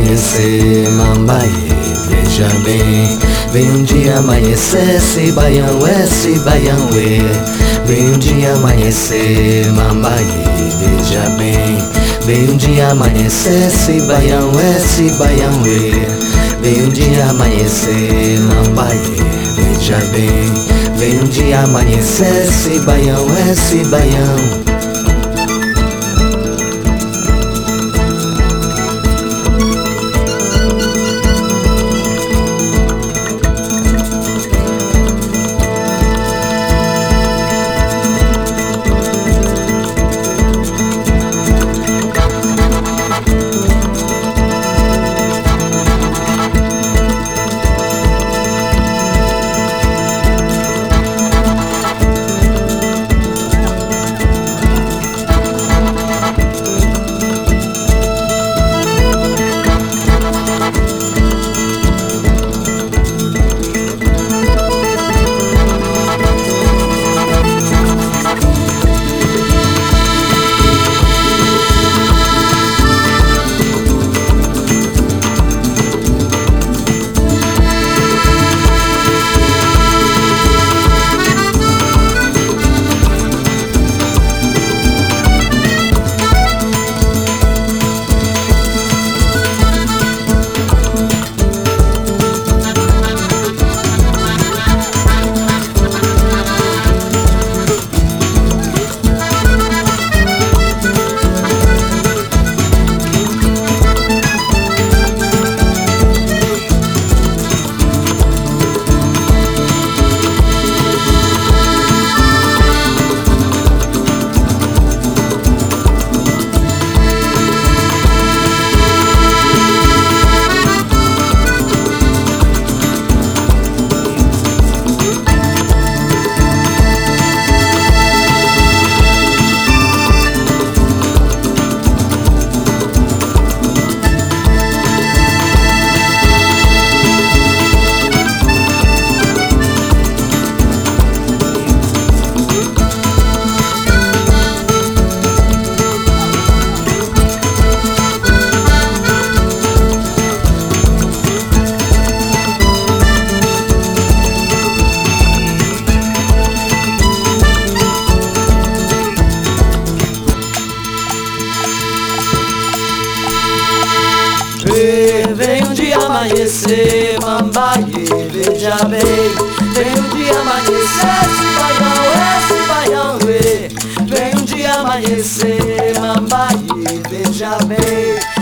amanhecer, mambaê, veja bem. Vem um dia amanhecer, esse baião, esse baião, vem um dia amanhecer, mambaê, veja bem. Vem um dia amanhecer, esse baião, vem um dia amanhecer, mambaê, veja bem. Vem um dia amanhecer, esse baião, Vem um dia amanhecer, mambaê, veja bem. Vem um dia amanhecer, esse baião, vem um dia amanhecer, mambaê, veja bem.